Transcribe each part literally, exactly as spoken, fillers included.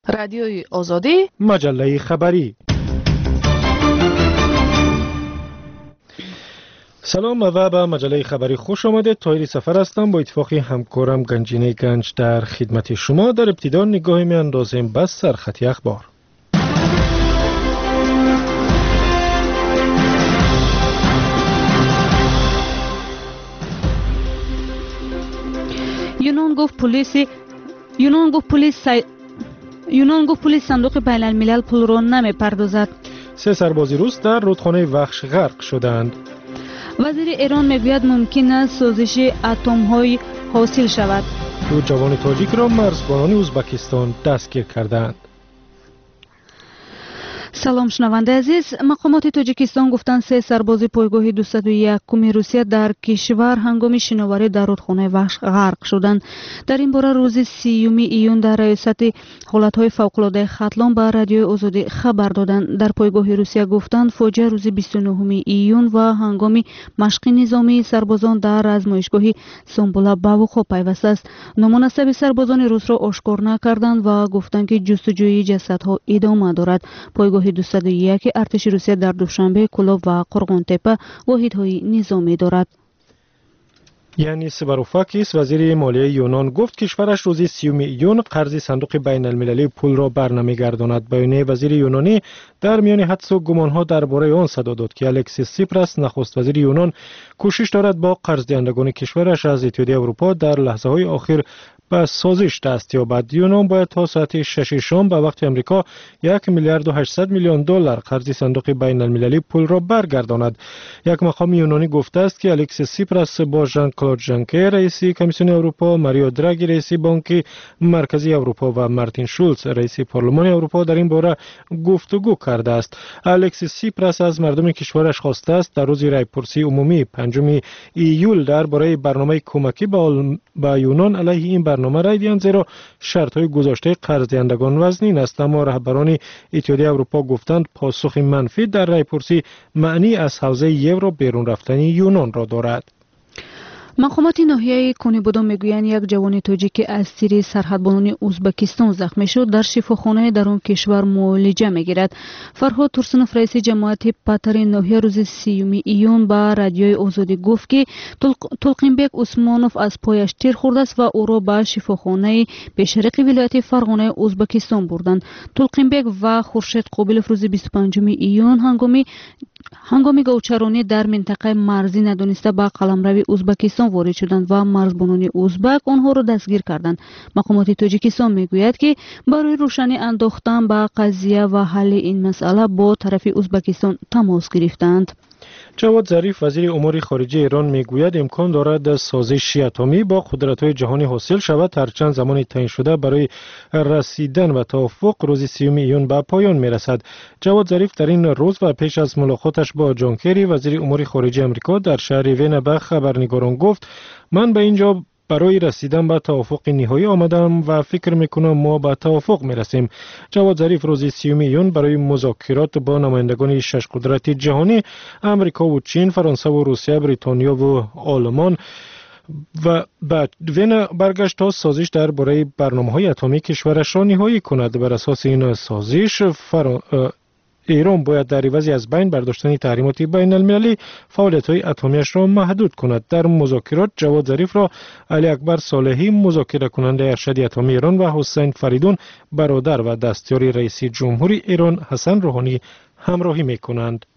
رادیوی آزادی، مجله خبری. سلام و به مجله خبری خوش آمدید. طاهر سفر هستم. با اتفاق همکارم گنجینه گنج در خدمت شما. در ابتدا نگاهی می اندازیم به سرخط اخبار. یونان گفت پلیس یونان گفت پلیس سای... یونان گفت پلیس صندوق بین الملل پول را نمیپردازد. سه سرباز روس در رودخانه وخش غرق شدند. وزیر ایران میگوید ممکن است سازش اتم های حاصل شود. دو جوان تاجیک را مرزبانان ازبکستان دستگیر کردند. سلام شنونده عزیز، مقامات تاجیکستان گفتند سه سرباز پایگاه دویست و یک روسیه در کشور هنگام شناوری در رودخانه وخش غرق شدند. در این باره روز سیوم ایون در ریاست حالتهای فوق‌العاده ختلان به رادیوی آزادی خبر دادند. در پایگاه روسیه گفتند فاجعه روز بیست و نه ایون و هنگام مشق نظامی سربازان در آزمایشگاه سامبولا به وقوع پیوسته است. نامناسب سربازان روس را آشکار نکردند و گفتند که جستجوی جسدها ادامه دارد. پایگاه دویست و یک ارتش روسیه در دوشنبه کلوب و قرغانتپه واحدهای نظامی دارد. یانیس واروفاکیس وزیر مالیه یونان گفت کشورش روز سیوم ایون قرض صندوق بین المللی پول را برنمیگرداند. بیانیه وزیر یونانی در میان حدس و گمانها درباره آن صدا داد که الکسیس سیپراس نخست وزیر یونان کوشش دارد با قرض دهندگان کشورش از اتحادیه اروپا در لحظه های آخر به سازش دست یابد. یونان باید تا ساعت شش شام به وقت امریکا یک میلیارد و هشتصد میلیون دلار قرض صندوق بین المللی پول را برگرداند. یک مقام یونانی گفته است که الکسیس سیپراس با ژان کلود ژانکر رئیس کمیسیون اروپا، ماریو دراگی رئیس بانک مرکزی اروپا و مارتین شولز رئیس پارلمان اروپا در این باره گفتگو کرده است. الکسیس سیپراس از مردم کشورش خواسته است در روز رایپرسی عمومی پنجم ایول درباره برنامه کمکی به یونان علیه این برنامه رای دهند، زیرا شرط‌های گذاشته قرض دهندگان وزنین است. اما رهبران اتحادیه اروپا گفتند پاسخ منفی در رایپرسی معنی از حوزه یورو بیرون رفتن یونان را دارد. مقامات ناحیه کونیبودو میگویند یک جوان تاجیکی از تیر سرحدبانان ازبکستان زخمی شد در شفاخانه در آن کشور معالجه میگیرد. فرهاد تورسنوف رئیس جماعت پتر ناحیه روز سیوم ایون به رادیوی آزادی گفت که تلقینبک عثمانوف از پایش تیر خورده است و او را به شفاخانه به شرق ولایت فرغانه ازبکستان بردند. تلقینبک و خورشید قابلوف روز بیست و پنجم ایون هنگامی هنگامی گوچرانی در منطقه مرزی ندانسته به قلمرو ازبکستان وارد شدند و مرزبانان ازبک آنها را دستگیر کردند. مقامات تاجیکستان میگوید که برای روشنی انداختن به قضیه و حل این مسئله با طرف ازبکستان تماس گرفتند. جواد ظریف وزیر امور خارجه ایران میگوید امکان دارد سازش اتمی با قدرت‌های جهانی حاصل شود هرچند زمان تعیین شده برای رسیدن به توافق روز سیوم ایون به پایان میرسد. جواد ظریف در این روز و پیش از ملاقاتش با جان کری وزیر امور خارجه آمریکا در شهر وین به خبرنگاران گفت من به اینجا برای رسیدن به توافق نهایی آمدم و فکر میکنم ما به توافق میرسیم. جواد ظریف روز سیوم ایون برای مذاکرات با نمایندگان شش قدرت جهانی امریکا و چین، فرانسه و روسیه، بریتانیا و آلمان و بعد وین برگشت تا سازش درباره برنامه‌های اتمی کشورش را نهایی کند. بر اساس این سازش فرا... ایران باید در عوض از بین برداشتن تحریمات بین المللی فعالیت‌های اتمیش را محدود کند. در مذاکرات جواد ظریف را علی اکبر صالحی مذاکره کننده ارشد اتمی ایران و حسین فریدون برادر و دستیار رئیس جمهوری ایران حسن روحانی همراهی می‌کنند.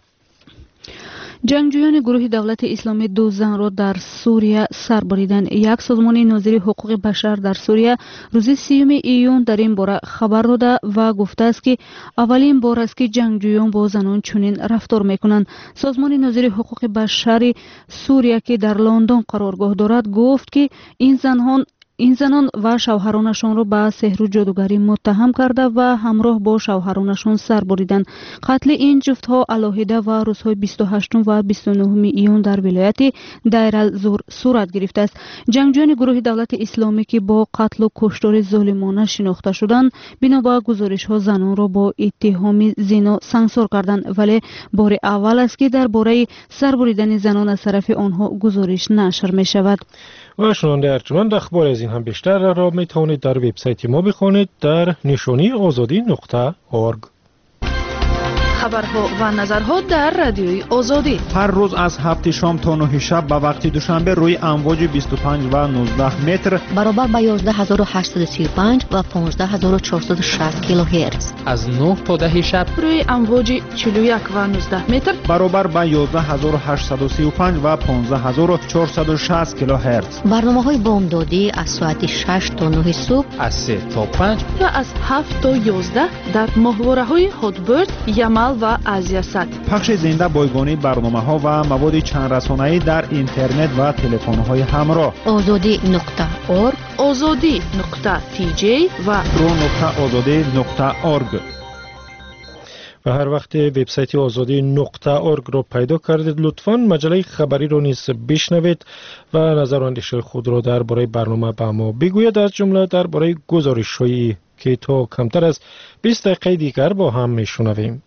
جنگجویان گروه دولت اسلامی دو زن را در سوریه سر بریدند. یک سازمان ناظر حقوق بشر در سوریه روز سیوم ایون در این باره خبر داده و گفته است که اولین بار است که جنگجویان با زنان چنین رفتار میکنند. سازمان ناظر حقوق بشر سوریه که در لندن قرارگاه دارد گفت که این زنان این زنان و شوهرانشان را به سحر و جادوگری متهم کرده و همراه با شوهرانشان سر بریدند. قتل این جفتها علاهده و روزهای بیست و هشتم و بیست و نهم ایون در ولایت دیر الزور صورت گرفته است. جنگجویان گروه دولت اسلامی که با قتل و کشتار ظالمانه شناخته شدند بنا به گزارش‌ها زنان را با اتهام زنا سانسور کردند، ولی بار اول است که درباره سر بریدن زنان از طرف آنها گزارش نشر می شود. و شنونده ارجمند اخبار از این هم بیشتر را می توانید در وبسایت ما بخوانید در نشانی آزادی نقطه اورگ. خبرها و نظرها در رادیوی آزادی هر روز از هفت شام تا نه شب به وقت دوشنبه روی امواج بیست و پنج و نوزده متر برابر با یازده هزار و هشتصد و سی و پنج و پانزده هزار و چهارصد و شصت کیلوهرتز از نه تا ده شب روی امواج چهل و یک و نوزده متر برابر با یازده هزار و هشتصد و سی و پنج و پانزده هزار و چهارصد و شصت کیلوهرتز. برنامه‌های بامدادی از ساعت شش تا نه صبح، از سه تا پنج و از هفت تا یازده در ماهواره‌های هاتبرد، یمل و آزیاسات. پخش زنده بایگانی برنامه‌ها و مواد چند رسانه‌ای در اینترنت و تلفن‌های همراه. آزادی نقطه اورگ، آزادی نقطه تی جی و رو نقطه آزادی نقطه اورگ. و هر وقت وبسایت آزادی نقطه اورگ را پیدا کردید لطفاً مجله خبری را نیز بشنوید و نظر و اندیشه خود را درباره برنامه به ما بگویید، از جمله درباره گزارش‌هایی که تا کمتر از بیست دقیقه دیگر با هم میشنویم.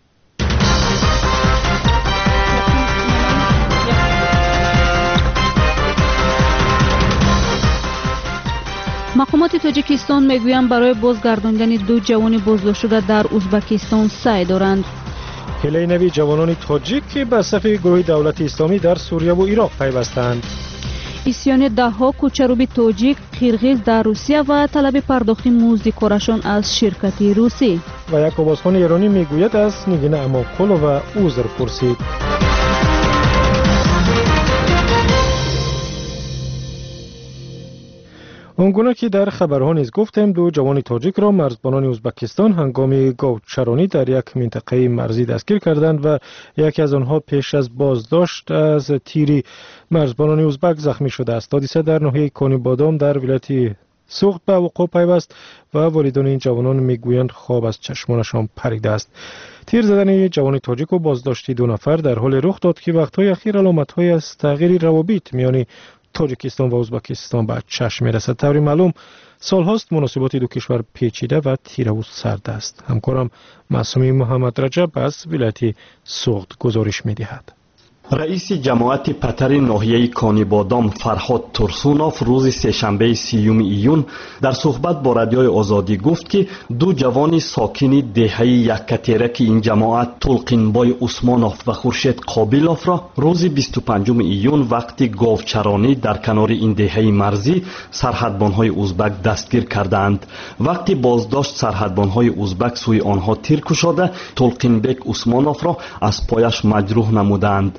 مقامات تاجیکستان میگویند برای بازگرداندن دو جوان بازداشت شده در ازبکستان سعی دارند. هله نوی جوانان تاجیک که به صف گروه دولت اسلامی در سوریه و عراق پیوستند. اسیان ده ها کوچروبی تاجیک قرقیز در روسیه و طلب پرداخت مزد کارشان از شرکت روسی. و یک آوازخوان ایرانی میگوید از نگین اماکل و عذر پرسید. اونگونه که در خبرها نیز گفتیم دو جوان تاجیک را مرزبانان ازبکستان هنگام گاوچرانی در یک منطقه مرزی دستگیر کردند و یکی از آنها پیش از بازداشت از تیری مرزبانان ازبک زخمی شده است. حادثه در ناحیه کانی بادام در ولایت سوخت به وقوع پیوست و والدان این جوانان میگویند خواب از چشمانشان پریده است. تیر زدن جوان تاجیک و بازداشتی دو نفر در حال رخ داد که وقت‌های اخیر علامت‌های از تغییر روابط میان تاجیکستان و ازبکستان به چشم می‌رسد. طوری معلوم سال‌هاست مناسبات دو کشور پیچیده و تیره و سرد است. همکارم معصومی محمد رجب از ولایت سوخت گزارش می‌دهد. رئیس جماعت پتر ناحیه کانی بادام فرهاد ترسونوف روز سه‌شنبه سیوم ایون در صحبت با رادیوی آزادی گفت که دو جوان ساکن دهه یکتیرک این جماعت تلقینبای عثمانوف و خورشید قابیلوف را روز بیست و پنجم ایون وقتی گاوچرانی در کنار این دهه مرزی سرحدبان‌های ازبک دستگیر کردند. وقتی بازداشت سرحدبان‌های ازبک سوی آنها تیر کشاده تلقینبک عثمانوف را از پایش مجروح نمودند.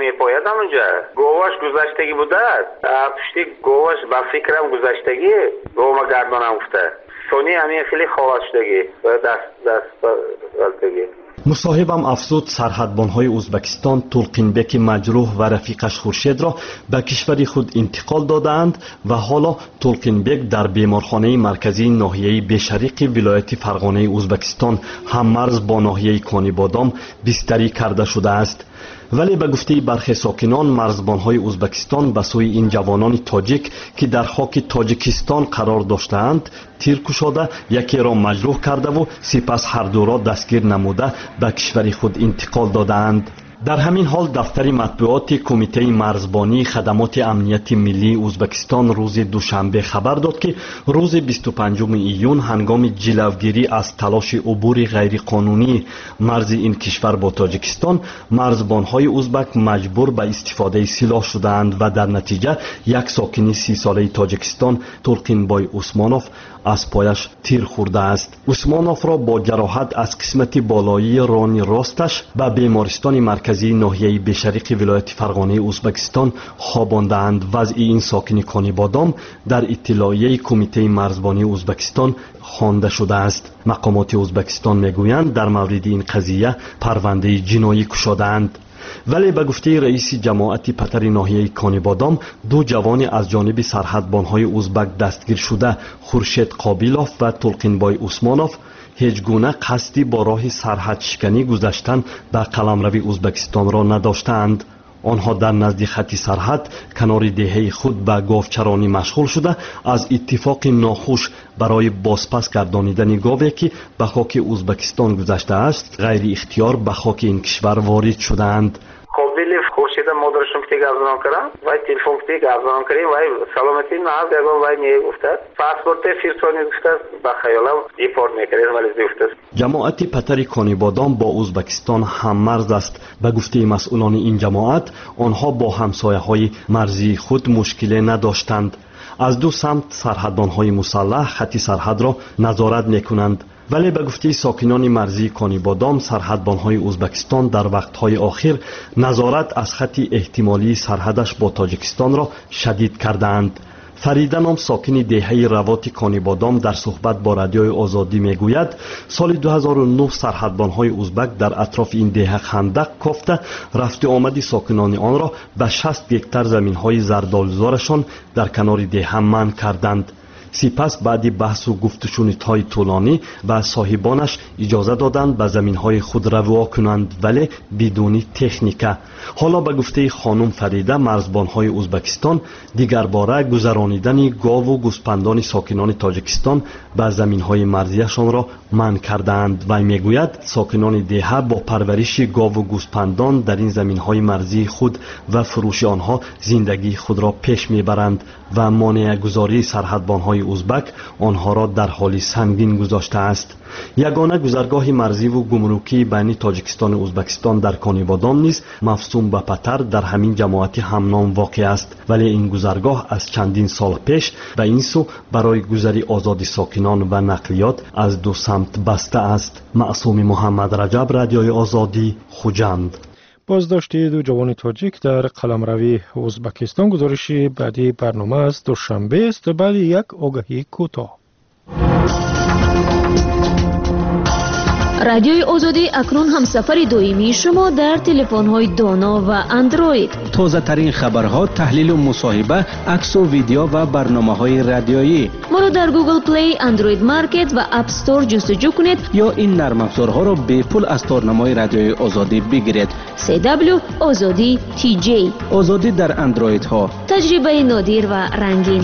اونجا گواش گذشتگی بوده است، پشتی گواش با فکرم گذشتگی گوما گردانم افته سونی همین خیلی خواهد شدگی دست دست بلتگی. مصاحبم افزود سرحدبان‌های ازبکستان تلقینبک مجروح و رفیقش خورشید را به کشور خود انتقال دادند و حالا تلقینبک در بیمارخانه مرکزی ناحیه بشریق ولایت فرغانه ازبکستان هم مرز با ناحیه کانی بادام بستری کرده شده است. ولی به گفته برخی ساکنان مرزبان‌های ازبکستان به سوی این جوانان تاجیک که در خاک تاجیکستان قرار داشتند تیر کشاده یکی را مجروح کرده و سپس هر دو را دستگیر نموده به کشور خود انتقال دادند. در همین حال دفتر مطبوعات کمیته مرزبانی خدمات امنیت ملی ازبکستان روز دوشنبه خبر داد که روز بیست و پنجم ایون هنگام جلوگیری از تلاش عبور غیرقانونی مرز این کشور با تاجیکستان مرزبان‌های ازبک مجبور به استفاده سلاح شدند و در نتیجه یک ساکن سی ساله تاجیکستان تلقینبای عثمانوف از پایش تیر خورده است. عثمانوف را با جراحت از قسمت بالایی ران راستش به بیمارستان مرکزی ناحیه بشریق ولایت فرغانه ازبکستان خواباندند. وضع این ساکن کانی بادام در اطلاعیه کمیته مرزبانی ازبکستان خوانده شده است. مقامات ازبکستان میگویند در مورد این قضیه پرونده جنایی گشودند. ولی به گفته رئیس جماعت پتر ناحیه کانی بادام دو جوان از جانب سرحدبان‌های ازبک دستگیر شده خورشید قابیلوف و تلقینبای عثمانوف هیچ گونه قصدی با راه سرحد شکنی گذشتن به قلمرو ازبکستان را نداشتند. آنها در نزدیک خط سرحد کنار دهه خود به گاوچرانی مشغول شده از اتفاق ناخوش برای بازپس گردانیدن گاوی که به خاک ازبکستان گذشته است غیر اختیار به خاک این کشور وارد شدند. خب мобили хуршида модаршум ки гавзон карам вай телефон ки гавзон кари вай саломати наз ягон вай мегуфта паспорт фирсони гуфта ба хаёлам ипор мекард вали гуфта. جماعت پتر کانیبادام با ازبکستان هم مرز است. به گفته مسئولان این جماعت آنها با همسایه‌های مرزی خود مشکل نداشتند. از دو سمت سرحدبان‌های مسلح خط سرحد را نظارت می‌کنند. ولی به گفته ساکنان مرزی کانیبادام سرحدبان‌های ازبکستان در وقت‌های آخر نظارت از خط احتمالی سرحدش با تاجیکستان را شدید کردند. فریده نام ساکن دهه روات کانیبادام در صحبت با رادیوی آزادی میگوید سال دو هزار و نه سرحدبان‌های ازبک در اطراف این دهه خندق کافته رفت و آمد ساکنان آن را به شصت هکتار زمین‌های زردآلوزارشان در کنار دهه منع کردند. سپس بعد بحث و گفتگوهای طولانی به صاحبانش اجازه دادند به زمین‌های خود روا کنند ولی بدون تکنیکه. حالا به گفته خانم فریده مرزبان‌های ازبکستان دیگر باره گذرانیدن گاو و گوسپندان ساکنان تاجیکستان به زمین‌های مرزیشان را منع کردند و میگوید ساکنان دهه با پرورش گاو و گوسپندان در این زمین‌های مرزی خود و فروش آنها زندگی خود را پیش میبرند و مانع گذاری سرحدبان‌های ازبک آنها را در حال سنگین گذاشته است. یگانه گذرگاه مرزی و گمرکی بین تاجیکستان و ازبکستان در کانیبادام نیز مفصوم به پتر در همین جماعت همنام واقع است ولی این گذرگاه از چندین سال پیش به این سو برای گذری آزادی ساکنان و نقلیات از دو سمت بسته است. معصوم محمد رجب، رادیوی آزادی، خوجند. بازداشت دو جوان تاجیک در قلمروی ازبکستان گزارش بعدی برنامه است. دوشنبه است بعد یک آگهی کوتاه. رادیوی آزادی اکنون همسفر دائمی شما در تلفن‌های دانا و اندروید. تازه ترین خبرها، تحلیل و مصاحبه، عکس و ویدیو و برنامه‌های رادیویی. ما را در گوگل پلی، اندروید مارکت و اپ استور جستجو کنید یا این نرم افزارها را به پول از تارنمای رادیوی آزادی بگیرید. سی دبلیو آزادی تی جی. آزادی در اندروید ها. تجربه نادر و رنگین.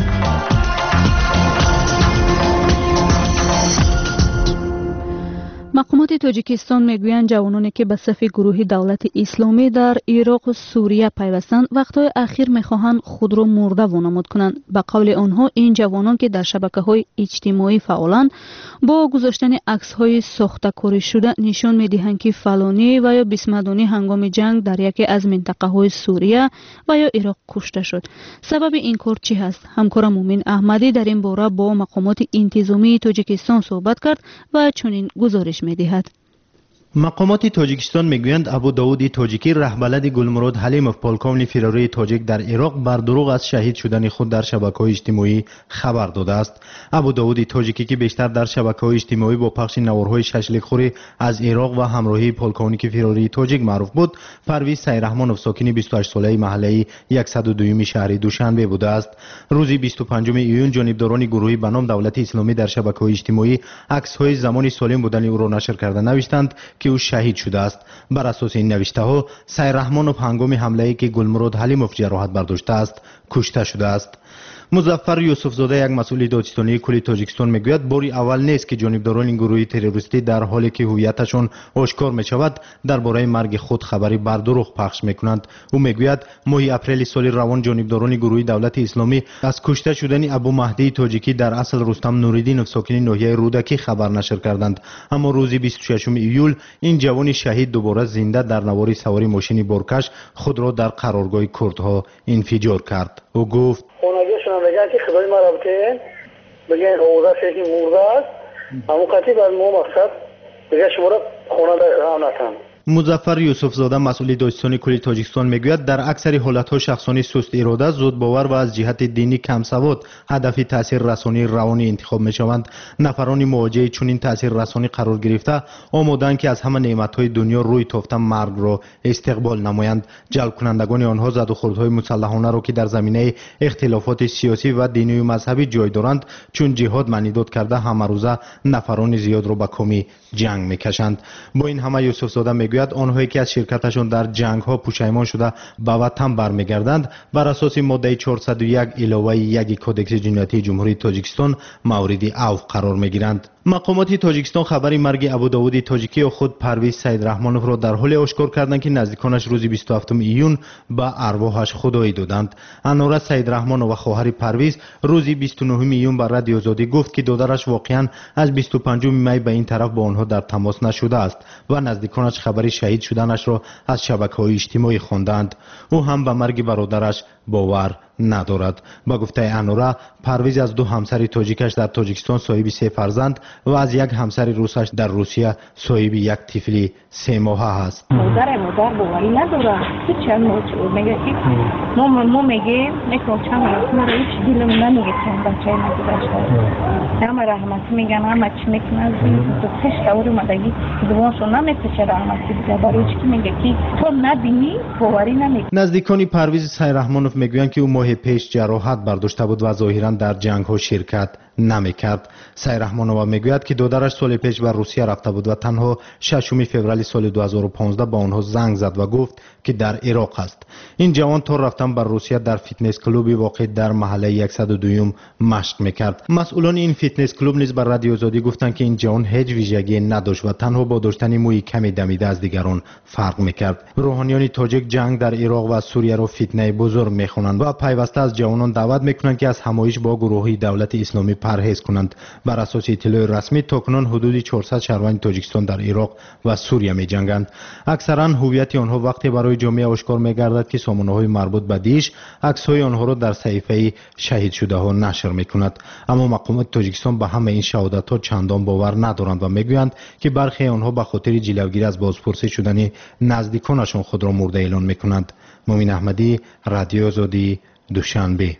مقامات تاجیکستان میگویند جوانانی که به صف گروه دولت اسلامی در عراق و سوریه پیوستند وقتهای اخیر میخواهند خود را مرده وانمود کنند. به قول آنها این جوانان که در شبکه‌های اجتماعی فعالند با گذاشتن عکس‌های ساخته‌کاری شده نشان میدهند که فلانی و یا بسمدانی هنگام جنگ در یکی از منطقه‌های سوریه و یا عراق کشته شد. سبب این کار چی است؟ همکار مومن احمدی در این باره با مقامات انتظامی تاجیکستان صحبت کرد و چنین گزارش می‌دهد. مقامات تاجیکستان میگویند ابو داود تاجیکی رهبلد گلمراد حلیموف پالکون فراری تاجیک در عراق بر دروغ از شهید شدن خود در شبکه‌های اجتماعی خبر داده است. ابو داود تاجیکی که بیشتر در شبکه‌های اجتماعی با پخش نوارهای ششلیک‌خوری از عراق و همراهی پالکونی که فراری تاجیک معروف بود، پرویز سیرحمانوف ساکن بیست و هشت ساله محله صد و دو شهر دوشنبه بوده است. روز بیست و پنجم ایون جانبداران گروهی به نام دولت اسلامی در شبکه‌های اجتماعی عکس‌های زمان سالم بودن او را نشر کرده نوشتند که او شهید شده است. بر اساس این نوشته ها سیرحمانوف هنگام حمله که گلمراد حلیموف جراحت برداشته است کشته شده است. مظفر یوسفزاده یک مسئول دادستانی کل تاجیکستان میگوید باری اول نیست که جانبداران این گروه تروریستی در حالی که هویتشان آشکار میشود درباره مرگ خود خبری بر دروغ پخش میکنند. او میگوید ماه اپریل سال روان جانبداران گروه دولت اسلامی از کشته شدن ابو مهدی تاجیکی در اصل رستم نوریدینوف ساکن ناحیه رودکی خبر نشر کردند، اما روز بیست و ششم ایول این جوان شهید دوباره زنده در نوار سواری ماشین بارکش خود را در قرارگاه کردها انفجار کرد. او گفت خونگیشون میگن که خدای ما رابطه بگن حوزه شهی مرده است اما قطعی بر مو مقصد بگه شما را خونه را نتن. مظفر یوسفزاده مسئول دادستانی کل تاجیکستان میگوید در اکثر حالت‌ها شخصانی سست اراده، زود باور و از جهت دینی کم سواد هدف تاثیر رسانی روانی انتخاب میشوند. نفران مواجه چنین تاثیر رسانی قرار گرفته آماده‌اند که از همه نعمت‌های دنیا روی تافته مرگ را استقبال نمایند. جلب کنندگان آنها زد و خوردهای مسلحانه را که در زمینه اختلافات سیاسی و دینی و مذهبی جای دارند چون جهاد معنیداد کرده همه روزه نفران زیاد را به کامی جنگ میکشند. با این همه یوسفزاده میگوید آنهایی که از شرکتشان در جنگ ها پشیمان شده به وطن برمیگردند بر اساس ماده چهارصد و یک علاوه یک کدکس جنایتی جمهوری تاجیکستان مورد عفو قرار میگیرند. مقامات تاجیکستان خبری مرگ ابوداود تاجیکی و خود پرویز سیدرحمانوف را در حال اشکار کردند که نزدیکانش روز بیست و هفتم ایون به ارواحش خدایی دادند. انوره سیدرحمانوف و خواهر پرویز روز بیست و نهم ایون به رادیو آزادی گفت که دادرش واقعا از بیست و پنجم می به این طرف با آنها در تماس نشده است و نزدیکانش خبری شهید شدنش را از شبکه‌های اجتماعی خواندند. او هم به مرگ برادرش باور ندارد. با گفته انوره، پرویز از دو همسر تاجیکش در تاجیکستان صاحب سه فرزند و از یک همسر روسش در روسیه صاحب یک طفل سه ماهه است. مادر مادر باوری نداره. چند موضوع میگه که ما ما میگه میگم چند رسم رو هیچ دلم نمیگه که بچه نگذاشته. همه رحمت میگن همه چی میکنن تو سش کار اومدگی دوانشون نمیپچه رحمتی دیگه برای چی میگه که تو نبینی باوری نمیگه. نزدیکان پرویز سیدرحمانوف میگویند که او ماه پیش جراحت برداشته بود و ظاهرا در جنگ ها شرکت نمیکرد. سیدرحمانوف میگوید که دادرش سال پیش به روسیه رفته بود و تنها ششم فوریه سال دو هزار و پانزده با آنها زنگ زد و گفت که در عراق است. این جوان تا رفتن بر روسیه در فیتنس کلوبی واقع در محله صد و دو مشق میکرد. مسئولان این فیتنس کلوب نیز بر رادیو آزادی گفتند که این جوان هیچ ویژگی نداشت و تنها با داشتن موی کمی دمیده از دیگران فرق میکرد. روحانیان تاجیک جنگ در عراق و سوریه را فتنه بزرگ میخوانند و پیوسته از جوانان دعوت میکنند که از همایش با گروهی دولت اسلامی پرهیز کنند. بر اساس اطلاع رسمی تاکنون حدود چهارصد شهروند تاجیکستان در عراق و سوریه می‌جنگند. اکثرا هویت آنها وقتی برای جامعه آشکار می‌گردد که سامانه‌های مربوط به دیش عکس‌های آنها را در صحیفه شهید شده‌ها نشر می‌کند. اما مقامات تاجیکستان به همه این شهادت‌ها چندان باور ندارند و می‌گویند که برخی آنها به خاطر جلوگیری از بازپرسی شدن نزدیکانشان خود را مرده اعلان می‌کنند. مومن احمدی، رادیو آزادی، دوشنبه.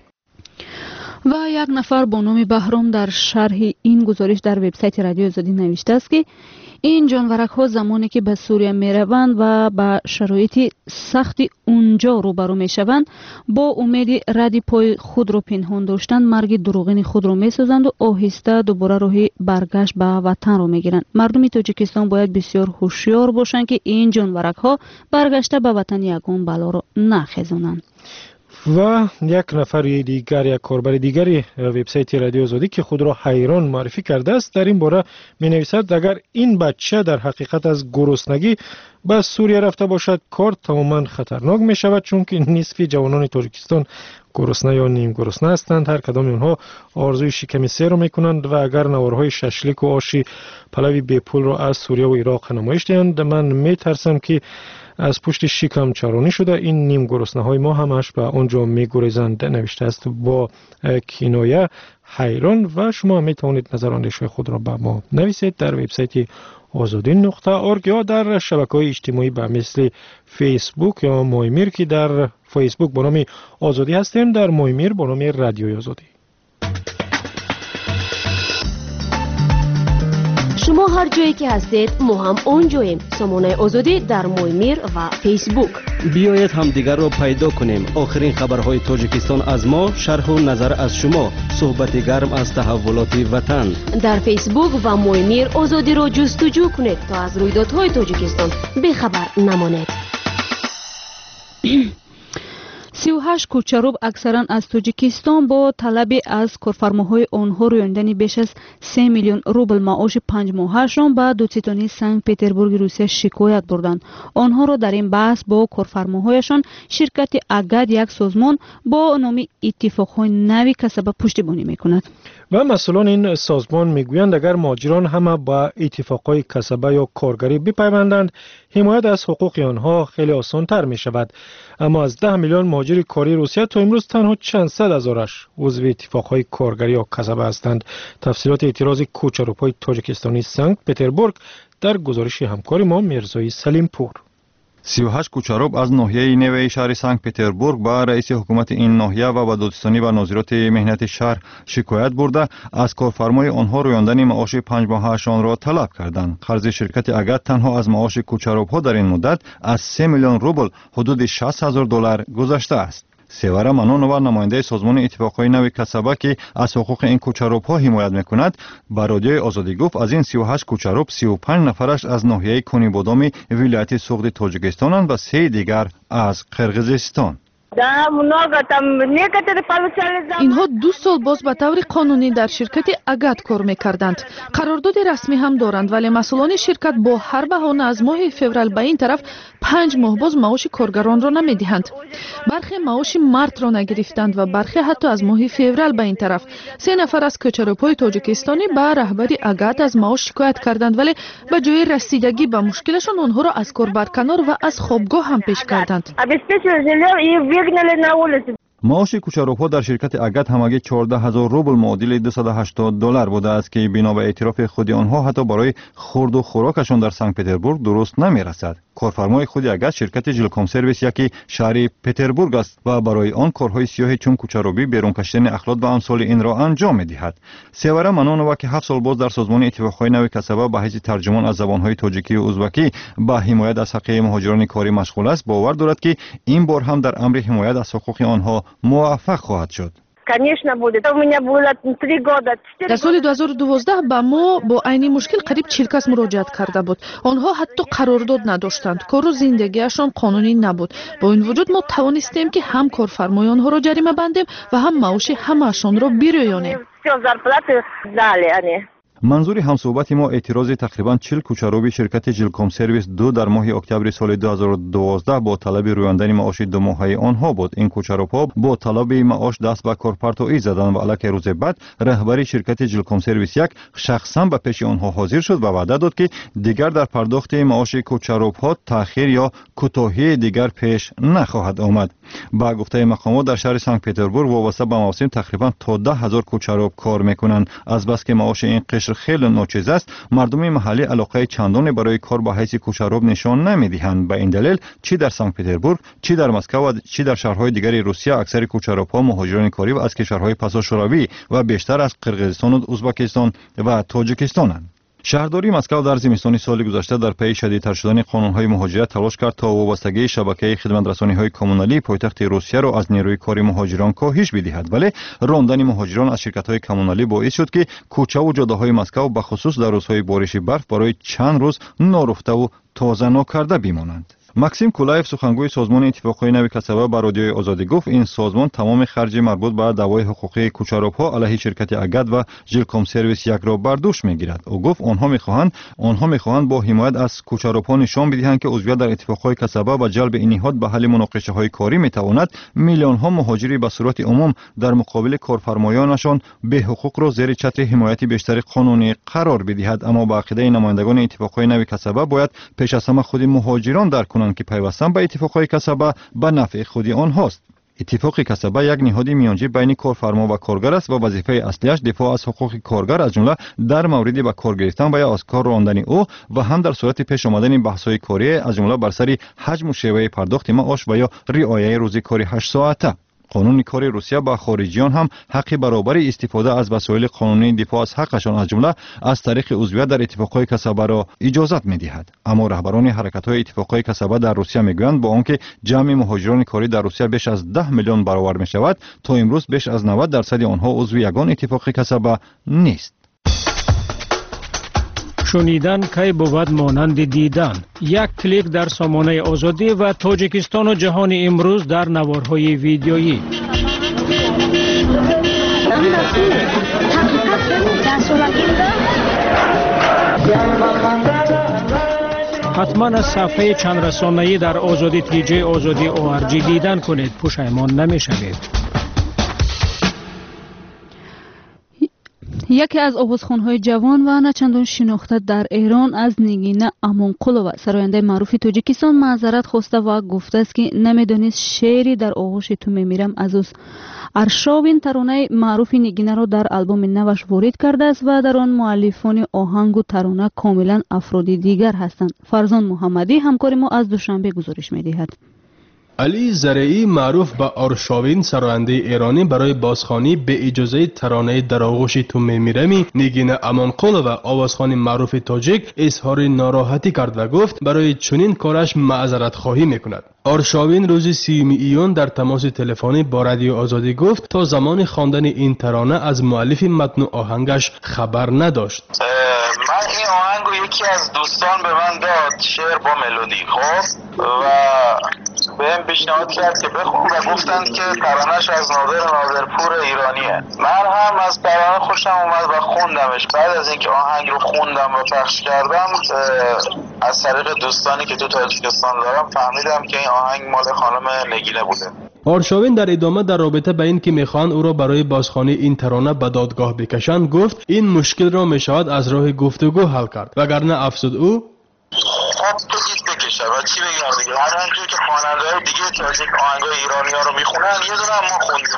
و یک نفر با نام بهرام در شرح این گزارش در وبسایت رادیو آزادی نوشته است که این جانورک ها زمانی که به سوریه می روند و به شرایط سخت اونجا روبرو می شوند با امید رد پای خود را پنهان داشتن مرگ دروغین خود را می سازند و آهسته دوباره راه برگشت به وطن را می گیرند. مردم تاجیکستان باید بسیار هوشیار باشند که این جانورک ها برگشته به وطن یگان بلا را نخیزانند. و یک نفر دیگر، یک کاربر دیگری وبسایت رادیو آزادی که خود را حیران معرفی کرده است در این باره می نویسد اگر این بچه در حقیقت از گرسنگی به سوریه رفته باشد کار تماما خطرناک می شود، چون که نصف جوانان تاجیکستان گرسنه یا نیم گرسنه هستند. هر کدام اونها آرزوی شکم سیر را می کنند و اگر نوارهای ششلیک و آشی پلوی بی پول را از سوریه و عراق نمایش دهند من می ترسم که از پشت شکم چرانی شده این نیم گرسنه های ما همش به اونجا می گریزند. نوشته است با کنایه حیران. و شما می توانید نظر اندیشه خود را به ما نویسید در وبسایت آزادی نقطه اورگ یا در شبکه‌های اجتماعی به مثل فیسبوک یا مایمیر که در فیسبوک با نام آزادی هستیم، در مایمیر با نام رادیو آزادی. شما هر جایی که هستید ما هم اونجاییم. سامانه آزادی در مایمیر و فیسبوک. بیایید همدیگر را پیدا کنیم. آخرین خبرهای تاجیکستان از ما، شرح و نظر از شما، صحبت گرم از تحولات وطن. در فیسبوک و مایمیر آزادی را جستجو کنید تا از رویدادهای تاجیکستان بخبر نمانید. سی و هشت کوچروب اکثرا از تاجیکستان با طلب از کارفرماهای آنها رویاندن بیش از سه میلیون روبل معاش پنج ماهشان به دادستانی سنت پترزبورگ روسیه شکایت بردند. آنها را در این بحث با کارفرماهایشان شرکت اگد یک سازمان با نام اتفاقهای نوی کسب پشتیبانی میکند. و مسئولان این سازمان میگویند اگر مهاجران همه با اتفاقهای کسبه یا کارگری بپیوندند حمایت از حقوق آنها خیلی آسان تر می شود. اما از ده میلیون مهاجر کاری روسیه تا امروز تنها چند صد هزارش عضو اتفاقهای کارگری یا کسبه هستند. تفصیلات اعتراض کوچروب‌های تاجیکستانی سنت پترزبورگ در گزارش همکار ما میرزای سلیم پور. سی و هشت کوچروب از ناحیه نیوه شهر سنت پترزبورگ با رئیس حکومت این ناحیه و با دادستانی و ناظرات مهنت شهر شکایت برده از کارفرمای آنها رویاندن معاش پنج ماهشان را طلب کردند. قرض شرکت اگد تنها از معاش کوچروب‌ها در این مدت از سه میلیون روبل حدود شصت هزار دلار گذشته است. سیوره منونوار نماینده سازمان اتفاقهای نوی کسبه که از حقوق این کوچروب‌ها حمایت میکند با رادیوی آزادی گفت از این سی و هشت کوچروب سی و پنج نفرش از ناحیه کنی بادامی ولایت سوغد تاجیکستانند و سه دیگر از قرقیزستان. اینها دو سال باز به طور قانونی در شرکت اگات کار میکردند. قرارداد رسمی هم دارند ولی مسئولان شرکت با هر بهانه از ماه فوریه به این طرف پنج ماه باز معاش کارگران را نمیدهند. برخی معاش مارت را نگرفتند و برخی حتی از ماه فوریه به این طرف سه نفر از کوچروپای تاجیکستانی به رهبری اگات از معاش شکایت کردند ولی به جای رسیدگی به مشکلشان آنها را از کار برکنار و از خوابگاه هم پیش کردند. معاش کوچروپا در شرکت اگات همگی چهارده هزار روبل معادل دویست و هشتاد دلار بوده است که بنا به اعتراف خود آنها حتی برای خورد و خوراکشان در سنت پتربورگ درست نمی‌رسد. کارفرمای خود اگات شرکت جلکام سرویس یکی شهر پتربورگ است و برای آن کارهای سیاه چون کوچروبی، بیرون کشیدن اخلاط و امثال این را انجام می‌دهد. سیوره منونова که هفت سال باز در سازمان اتفاقهای نوی کسبه به حیث ترجمان از زبان‌های تاجیکی و ازبکی به حمایت از حقوق مهاجران کاری مشغول است، باور دارد که این بار هم در امر حمایت از حقوق آنها موفق خواهد شد. در سال دو هزار و دوازده با ما با عین مشکل قریب چهل کس مراجعت کرده بود. آنها حتی قرارداد نداشتند. کار و زندگیشان قانونی نبود. با این وجود ما توانستیم که هم کارفرمای آنها را جریمه بندیم و هم معاش همه‌شان را بیرویانیم. منظور همصحبت ما اعتراض تقریبا چهل کوچروبی شرکت جلکام سرویس دو در ماه اکتبر سال دو هزار و دوازده با طلب رویاندن معاش دو ماهه آنها بود. این کوچروبها با طلب معاش دست به کار پرتویی زدند و علاوه روز بعد رهبری شرکت جلکام سرویس یک شخصا به پیش آنها حاضر شد و وعده داد که دیگر در پرداخت معاش کوچروبها تأخیر یا کوتاهی دیگر پیش نخواهد آمد. با گفته مقامات در شهر سنت پتربورگ وابسته به موسم تقریبا تا ده هزار کوچروب کار میکنند. از بس که معاش این قشر خیلی ناچیز است، مردم محلی علاقه چندانی برای کار به حیث کوچروب نشان نمیدهند. به این دلیل چی در سنت پتربورگ، چی در مسکو و چی در شهرهای دیگر روسیه اکثر کوچروبها مهاجران کاری و از کشورهای پسا شوروی و بیشتر از قرقیزستان و ازبکستان و تاجیکستانند. شهرداری مسکو در زمستان سال گذشته در پی شدیدتر شدن قانون‌های مهاجرت تلاش کرد تا وابستگی شبکه خدمت‌رسانی‌های کمونالی پایتخت روسیه را از نیروی کاری مهاجران کاهش بدهد، ولی راندن مهاجران از شرکت‌های کمونالی باعث شد که کوچه و جاده‌های مسکو به خصوص در روزهای بارش برف برای چند روز نارفته و تازه ناکرده بمانند. ماکسیم کولایف سخنگوی سازمان اتفاقهای نوی کسبه به رادیوی آزادی گفت این سازمان تمام خرج مربوط به دعوای حقوقی کوچروبها علیه شرکت اگات و جلکام سرویس یک را بر دوش میگیرد. او گفت آنها میخواهند آنها میخواهند با حمایت از کوچروبها نشان بدهند که عضویت در اتفاقهای کسبه و جلب این نهاد به حل مناقشه‌های کاری میتواند میلیون ها مهاجری به صورت عموم در مقابل کارفرمایانشان به حقوق را زیر چتر حمایت بیشتر قانونی قرار بدهد. اما با عقیده نمایندگان اتفاقهای نوی کسبه باید پیش از همه خود مهاجران درک کنند که پیوستن به اتفاقهای کسبه به نفع خود آنهاست. اتفاق کسبه یک نهاد میانجی بین کارفرما و کارگر است و وظیفه اصلیش دفاع از حقوق کارگر از جمله در مورد به کار گرفتن و یا از کار راندن او و هم در صورت پیش آمدن بحث‌های کاری از جمله بر سر حجم و شیوه پرداخت معاش و یا رعایت روزی کاری هشت ساعته. قانون کار روسیه با خارجیان هم حق برابر استفاده از وسایل قانونی دفاع از حقشان از جمله از طریق عضویت در اتفاقهای کسبه را اجازت می‌دهد. اما رهبران حرکت‌های اتفاقهای کسبه در روسیه میگویند با آنکه جمع مهاجران کاری در روسیه بیش از ده میلیون برابر می‌شود، تا امروز بیش از نود درصد آنها عضو یگان اتفاق کسبه نیست. شنیدن کی بود مانند دیدن. یک کلیک در سامانه آزادی و تاجیکستان و جهان امروز در نوارهای ویدیویی. حتما از صفحه چند رسانه‌ای در آزادی تیجی آزادی او ار جی دیدن کنید، پشیمان نمی‌شوید. یکی از آوازخوان‌های جوان و نچندان شناخته در ایران از نگینه امونقلووا سراینده معروف تاجیکستان معذرت خواسته و گفته است که نمیدانست شعری در آغوش تو میمیرم از اوست. ارشاوین ترانه معروف نگینه را در آلبوم نوش وارد کرده است و در آن مؤلفان آهنگ و ترانه کاملا افراد دیگر هستند. فرزان محمدی همکار ما از دوشنبه گزارش می‌دهد. علی زرعی معروف به آرشاوین سراینده ایرانی برای بازخوانی به اجازه ترانه در آغوش تو میمیرمی نگین امونقلووا آوازخوان معروف تاجیک اظهار ناراحتی کرد و گفت برای چنین کارش معذرت خواهی میکند. آرشاوین روز سیوم ایون در تماس تلفنی با رادیو آزادی گفت تا زمان خواندن این ترانه از مؤلف متن و آهنگش خبر نداشت. من این آهنگو یکی از دوستان به من داد، شعر با ملودی، خب و بهم پیشنهاد کرد که بخون و گفتند که ترانه‌اش از نادر نادرپور ایرانیه. من هم از ترانه خوشم اومد و خوندمش. بعد از اینکه آهنگ رو خوندم و پخش کردم از طریق دوستانی که تو تاجیکستان دارم فهمیدم که این آهنگ مال خانم نگینه بوده. آرشاوین در ادامه در رابطه به این که میخوان او را برای بازخوانی این ترانه به دادگاه بکشند گفت این مشکل را میشود از راه گفتگو حل کرد، وگرنه افزود او خب بگید بکشه و چی بگم دیگه، همونجور که خواننده‌های دیگه تاجیک آهنگای ایرانی‌ها رو میخونن یه دونه ما خوندیم.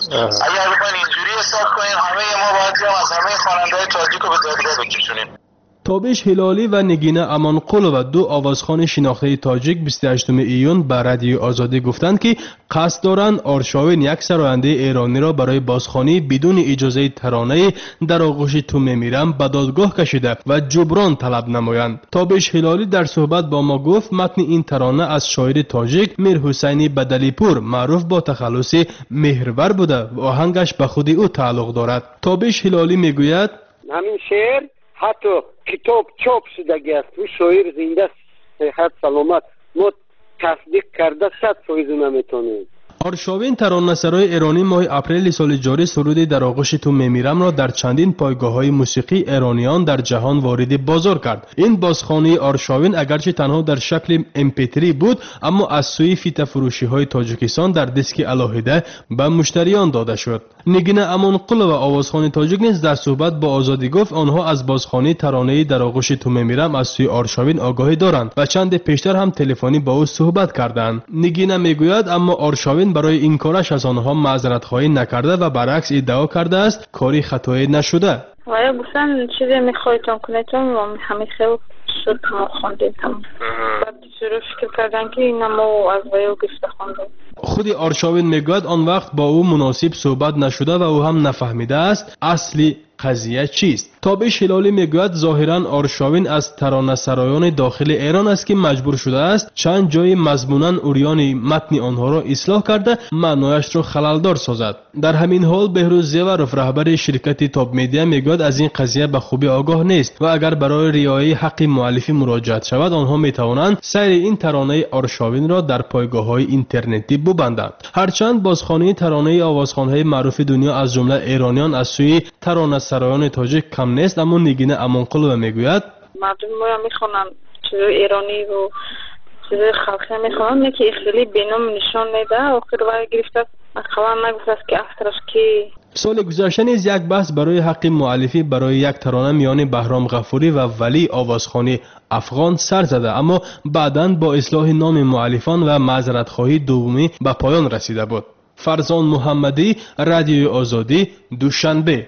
اگر بخواین اینجوری حساب کنین همه ما باید از همه خواننده‌های تاجیک رو به دادگاه بکشونیم. تابش هلالی و نگینه امانقل و دو آوازخوان شناخته تاجیک بیست و هشتم ایون به رادیو آزادی گفتند که قصد دارند آرشاوین یک سراینده ایرانی را برای بازخوانی بدون اجازه ترانه در آغوش تو میمیرم به دادگاه کشیده و جبران طلب نمایند. تابش هلالی در صحبت با ما گفت متن این ترانه از شاعر تاجیک میر حسینی بدلیپور معروف با تخلص مهرور بوده و آهنگش به خود او تعلق دارد. تابش هلالی میگوید همین شعر حتی کتاب چاپ شدگی است و شاعر زنده صحت سلامت ما تصدیق کرده صد فایز نمیتونیم. آرشاوین ترانه‌سرای ایرانی ماه اپریل سال جاری سرود در آغوش تو میمیرم را در چندین پایگاه‌های موسیقی ایرانیان در جهان وارد بازار کرد. این بازخوانی آرشاوین اگرچه تنها در شکل ام پی تری بود اما از سوی فیت فروشی‌های تاجیکستان در دیسک علاهده به مشتریان داده شد. نگینه امانقل و آوازخوان تاجیک نیز در صحبت با آزادی گفت آنها از بازخوانی ترانه در آغوش تو میمیرم از سوی آرشاوین آگاهی دارند و چند پیشتر هم تلفنی با او صحبت کردند. نگینه میگوید اما آرشاوین برای این کارش از آنها معذرت خواهی نکرده و برعکس ادعا کرده است کاری خطایی نشده. وای گفتن چیزی میخوایتون کنیتون و همه خیلی شد ما خوندیم تمام. بعد شروع فکر کردن که این ما از ویو گفته خوندیم. خود آرشاوین میگوید آن وقت با او مناسب صحبت نشده و او هم نفهمیده است اصلی قضیه چیست. تابش هلالی میگوید ظاهرا آرشاوین از ترانه سرایان داخل ایران است که مجبور شده است چند جای مضمونا اوریان متن آنها را اصلاح کرده معنایش را خللدار سازد. در همین حال بهروز زیورف رهبر شرکت تاپ میدیا میگوید از این قضیه به خوبی آگاه نیست و اگر برای رعایت حق مؤلفی مراجعه شود آنها میتوانند سیر این ترانه آرشاوین را در پایگاه‌های اینترنتی ببندند. هرچند بازخوانی ترانه آوازخوان‌های معروف دنیا از جمله ایرانیان از سوی ترانه سرایان تاجیک کم نیست اما نگینه امانقل میگوید مردم ما میخونن چیزای ایرانی و چیزای خلقی میخونن نه که خیلی بینام نشان میده آخر وای گرفته خبر نگفت است که افترش کی. سال گذشته نیز یک بحث برای حق مؤلفی برای یک ترانه میان بهرام غفوری و ولی آوازخوانی افغان سر زده اما بعداً با اصلاح نام مؤلفان و معذرت خواهی دومی به پایان رسیده بود. فرزان محمدی، رادیو آزادی، دوشنبه.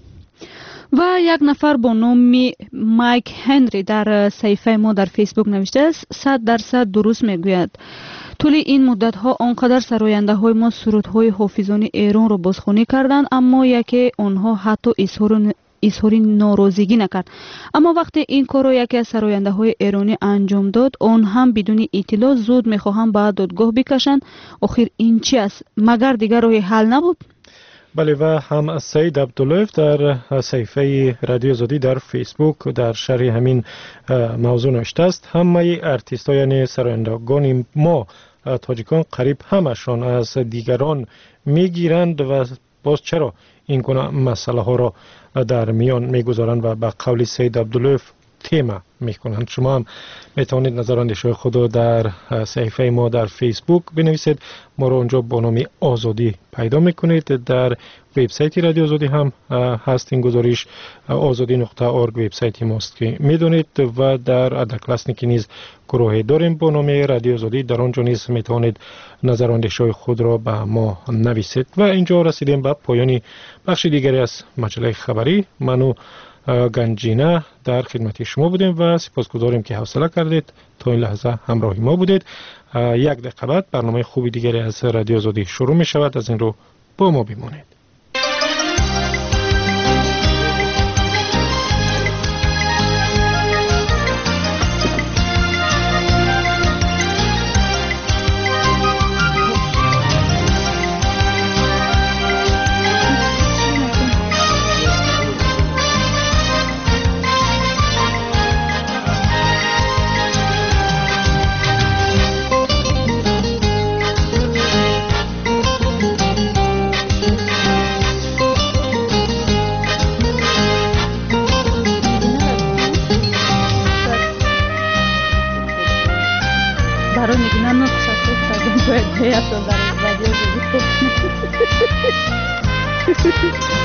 و یک نفر با نام مایک هنری در صفحه ما در فیسبوک نوشته است صد درصد درست میگوید. طول این مدت ها آنقدر سراینده های ما سرودهای حافظان ایران را بازخوانی کردند اما یکی آنها حتی اظهار اظهار ناراضگی نکرد. اما وقتی این کار را یکی از سراینده های ایرانی انجام داد آن هم بدون اطلاع زود میخواهم به دادگاه بکشند. آخر این چی است؟ مگر دیگر راه حل نبود؟ بله و هم سید عبداللهف در صفحه رادیو آزادی در فیسبوک در شرح همین موضوع نوشته است همه ارتیست ها یعنی سرایندگان ما تاجیکان قریب همشان از دیگران میگیرند و باز چرا این گونه مسئله ها را در میان میگذارند و به قول سید عبداللهف تیمه میکنند. شما هم میتوانید نظراندیش خود را در صفحه ما در فیسبوک بنویسید. ما را اونجا با نام آزادی پیدا میکنید. در وبسایت رادیو آزادی هم هست این گزارش آزادی نقطه اورگ وبسایت ماست که میدونید و در ادکلاسنیک نیز گروهی داریم با نام رادیو آزادی در آنجا نیز میتوانید نظراندیش خود را به ما نویسید. و اینجا رسیدیم به پایان بخش دیگری از مجله خبری. منو گنجینه در خدمت شما بودیم و سپاسگزاریم که حوصله کردید تا این لحظه همراه ما بودید. یک دقیقه بعد برنامه خوبی دیگری از رادیو آزادی شروع می شود. از این رو با ما بمانید. شکایت هست در رادیو